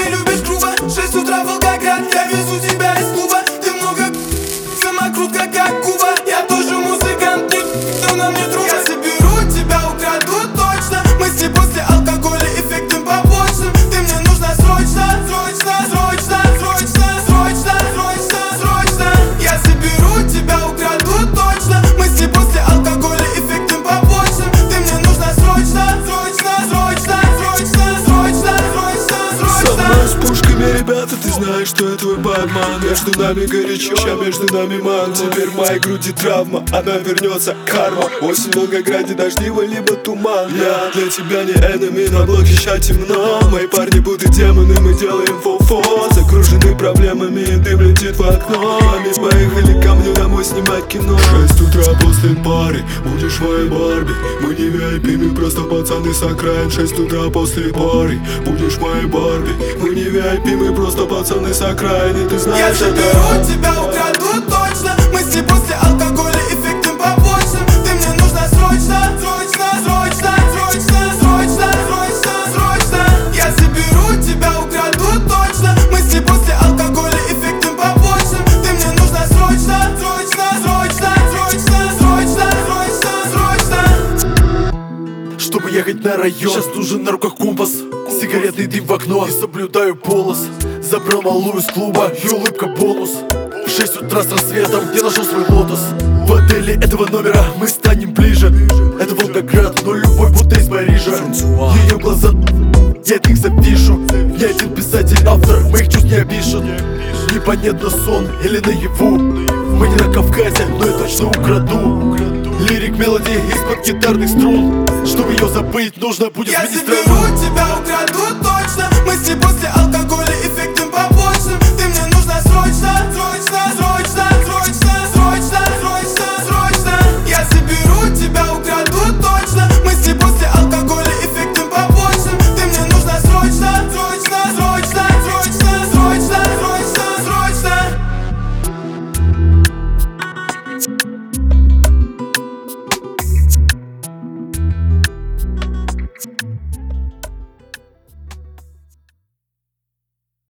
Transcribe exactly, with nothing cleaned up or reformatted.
не любишь грубо. Шесть утра Волгоград, я везу тебя из клуба. Ты много самокрутка как Куба. Я тоже музыкант, никто нам не друг. Я заберу тебя, украду точно. Мысли после алкоголя эффектным побочным. Ты мне нужна срочно, срочно, срочно, срочно, срочно, срочно, срочно. Я заберу тебя, украду точно. Мысли после алкоголя эффектным побочным. Ты мне нужна срочно, срочно, срочно, срочно, срочно, срочно, срочно. Со мной с пушками, ребята, ты знаешь, что я твой Батман. Между нами горячо, ща между нами ман. Теперь в моей груди травма, она вернется, карма. Осень в Волгограде дождливо, либо туман. Я для тебя не enemy, на блоке ща темно. Мои парни будто демоны, мы делаем фо-фо. Закружены проблемами, дым летит в окно. Мы поехали ко мне домой снимать кино. Шесть утра после пары, будешь моей Барби. Мы не ви ай пи, мы просто пацаны с окраин. Шесть утра после пары, будешь моей Барби. Мы не ви ай пи, мы просто пацаны с окраины. Ты знаешь, я заберу тебя, украду точно. Мысли после алкоголя эффектным побочным. Ты мне нужна срочно, срочно, срочно, срочно, срочно, срочно, срочно. Я заберу тебя, украду точно. Мысли после алкоголя эффектным побочным. Ты мне нужна срочно, срочно, срочно, срочно, срочно, срочно, срочно. Чтобы ехать на район, сейчас нужен на руках компас. Сигаретный дым в окно, не соблюдаю полос. Забрал малую из клуба, и улыбка бонус. В шесть утра с рассветом я нашел свой лотос. В отеле этого номера мы станем ближе. Это Волгоград, но любовь будто из Парижа. Ее глаза, я от них запишу. Я один писатель, автор, моих чувств не опишет. Непонятно, сон или наяву. Мы не на Кавказе, но я точно украду. Лирик, мелодии из-под гитарных струн. Чтобы ее забыть, нужно будет Я сменить заберу страну. тебя,